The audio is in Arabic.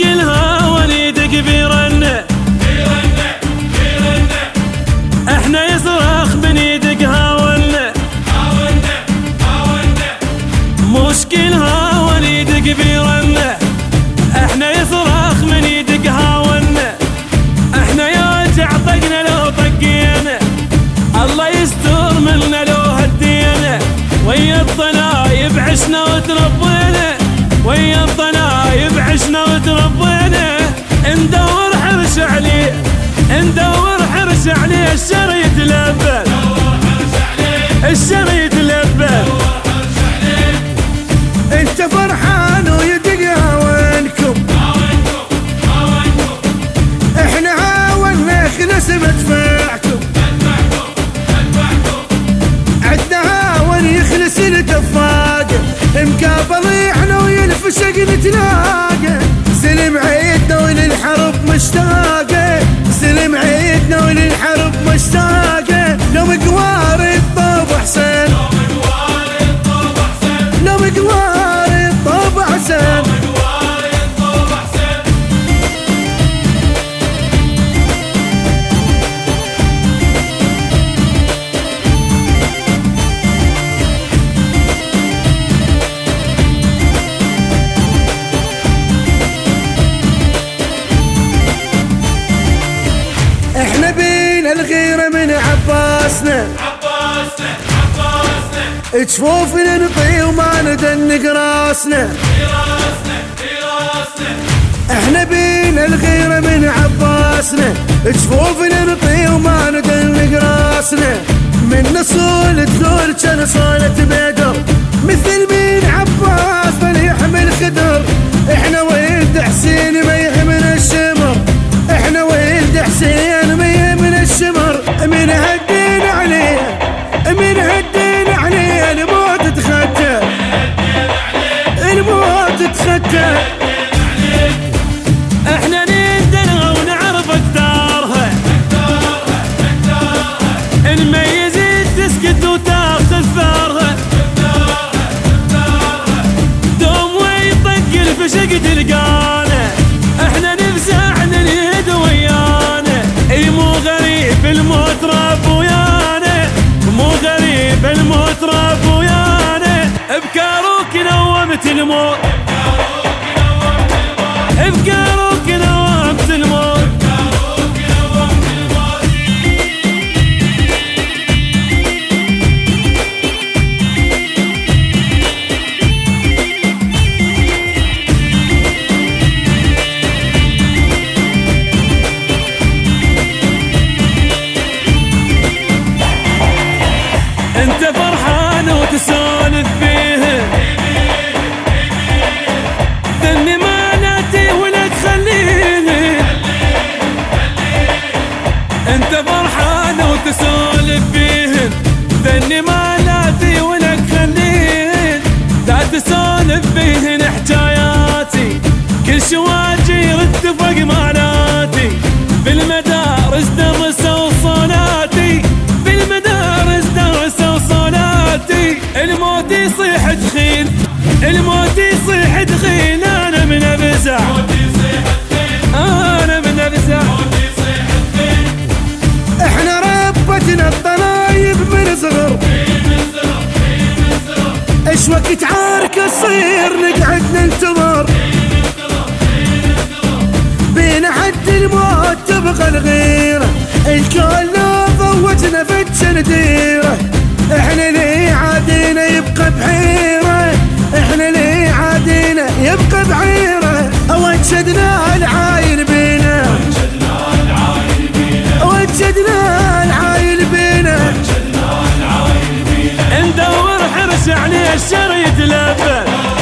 مشكلها وليدك بيرنه احنا يصرخ من ايدك هاولنا مشكلها وليدك بيرنه احنا يصرخ من ايدك هاولنا احنا يوجع طقنا لو طقينا الله يستر منا لو هدينا ويا الضنايب عشنا وتربينا ويا الضنايب عشنا وتربينا ندور حرش عليه ندور حرش عليه الشر يتلبل الشر يتلبل انت فرحان ويدق هاونكم احنا هاونا خلص مدفعكم عدنا هاون يخلص الدفاقه مقابل احنا وينفشق نتلاقى سلم عيدنا وللحرب مشتاقه سلم عيدنا وللحرب مشتاقه لو مقوار الطوب حسين لو مقوار الطوب حسين احنا بينا الغيرة من عباسنا جفوفنا نطي وما ندنق راسنا احنا بينا الغيرة من عباسنا جفوفنا نطي وما ندنق راسنا من نصول تقول كان صالة بدر مثل مين عباس بل يحمل خدر احنا ولد حسين ما يهمنا الشمر احنا ولد حسين ما يهمنا الشمر من هدين عليه من هدين عليه الموت تخدر الموت تخدر احنا ندرها ونعرف اقدارها نميز تسكت وتاخذ ثارها دوم ويطق الفشق تلقانا احنا نفزع ننهد ويانا اي مو غريب الموت راب ويانا مو غريب الموت راب ويانا بكاروك نومت الموت بكاروك نومت الموت انت فرحان وتسولف فيه ذني ما ناتي ولا تخليه انت فرحان وتسولف فيه ذني ما ناتي ولا تخليه لا تسولف فيه حكاياتي كل شواجير اتفق معناتي بالمدارس درسوا صلاتي بالمدارس درسوا صلاتي الموت يصيح دخيل الموت يصيح دخيل انا من افزع انا من افزع احنا ربتنا الضنايب من صغر ايش وقت عاركه تصير نقعد ننتظر بين حد الموت تبقى الغيره الكل لو ضوجنا فتش نديره احنا ليه عادينا يبقى بحيره احنا ليه عادينا يبقى بحيره وجدنا العايل بينا وجدنا العايل بينا ندور حرس عليه الشر يتلبل